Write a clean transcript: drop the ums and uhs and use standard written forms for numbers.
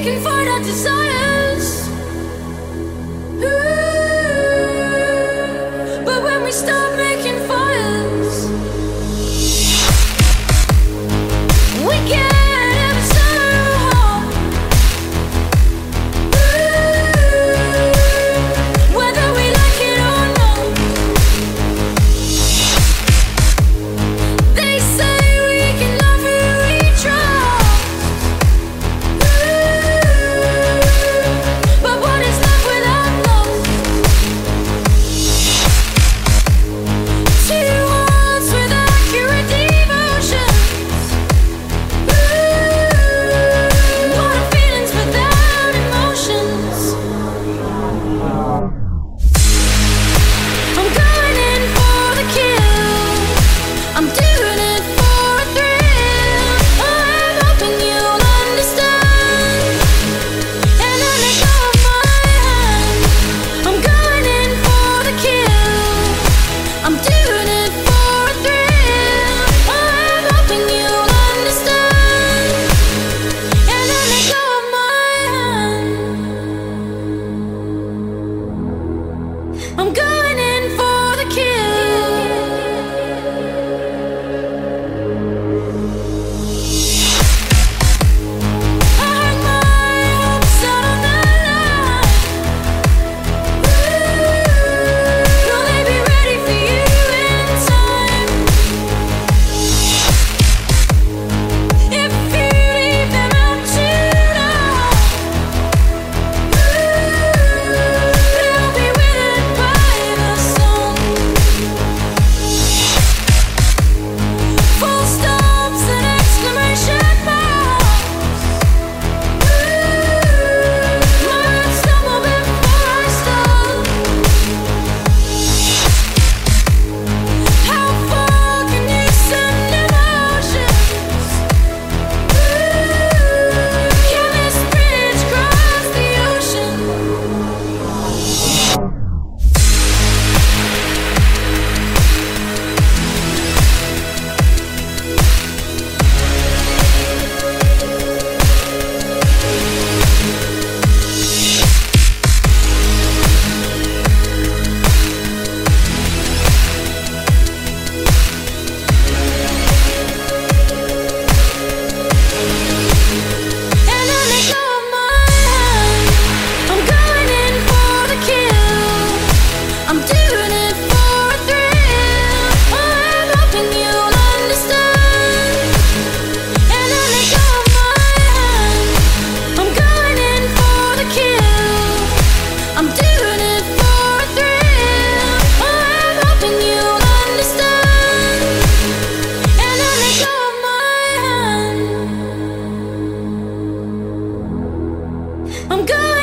can find our desires. Ooh, but when we start making fires, we get ever so hot. Ooh, whether we like it or not. They say we can love who we trust. But what is love without love? Two worlds with accurate devotions. What are feelings without emotions? I'm going in for the kill. I'm doing it for a thrill. I'm hoping you'll understand. And I let go of my hand. I'm going in for the kill. I'm doing it for a thrill. I'm hoping you'll understand. And I let go of my hand. I'm going in for the kill. I hang my hopes out on the line. Will they be ready for you in time? If you leave them out tonight, they'll be withered by the sun. Full stops and exclamation marks. My words stumble before I start. How far can you send emotions? Can this bridge cross the ocean? And I let go of my hand. I'm going in for the kill. I'm doing it for a thrill. I'm hoping you'll understand. And I let go of my hand. I'm going in for the kill. I'm doing it for a thrill. I'm hoping you'll understand. And I let go of my hand. I'm going